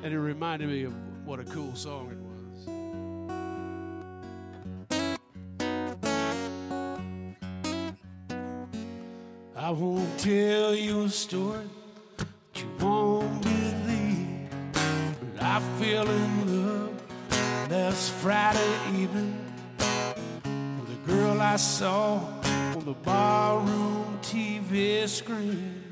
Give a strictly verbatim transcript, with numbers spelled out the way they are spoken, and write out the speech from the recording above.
And it reminded me of what a cool song it was. I won't tell you a story that you won't believe, but I fell in love last Friday evening with a girl I saw on the barroom T V screen.